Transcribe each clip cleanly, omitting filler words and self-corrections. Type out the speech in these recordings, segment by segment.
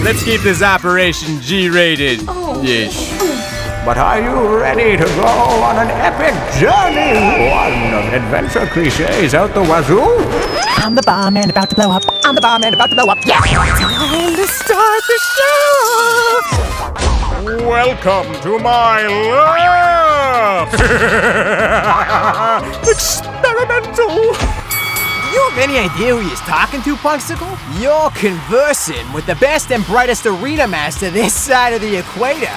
Let's keep this operation G-rated. Ish. But are you ready to go on an epic journey? One of adventure cliches out the wazoo? I'm the bomb man about to blow up. I'm the bomb man about to blow up. Yeah! Time to start the show! Welcome to my lab! Experimental! You have any idea who he's talking to, Punksicle? You're conversing with the best and brightest arena master this side of the equator.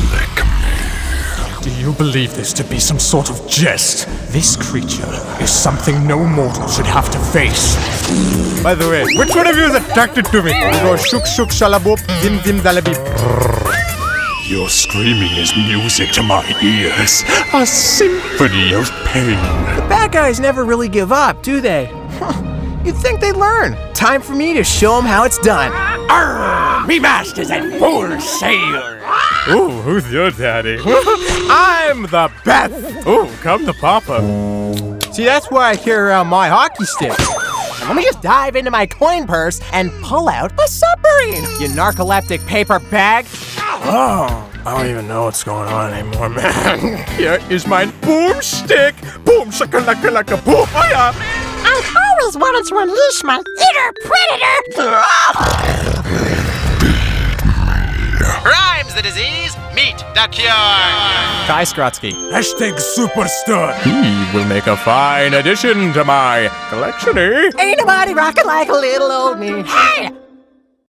Do you believe this to be some sort of jest? This creature is something no mortal should have to face. By the way, which one of you is attracted to me? You go shook shook shalaboop, vim vim dalabi. Your screaming is music to my ears. A symphony of pain. The bad guys never really give up, do they? You'd think they'd learn. Time for me to show them how it's done. Arr, me masters at full sail. Ooh, who's your daddy? I'm the best! Ooh, come to Papa. See, that's why I carry around my hockey stick. Let me just dive into my coin purse and pull out a submarine, you narcoleptic paper bag. Oh, I don't even know what's going on anymore, man. Here is my boomstick. Boom, shakalaka laka boom. Oh yeah. I always wanted to unleash my inner predator! Rhymes the disease, meet the cure. Kai Skrotsky. Hashtag superstar. He will make a fine addition to my collection, eh? Ain't nobody rocking like a little old me. Hey!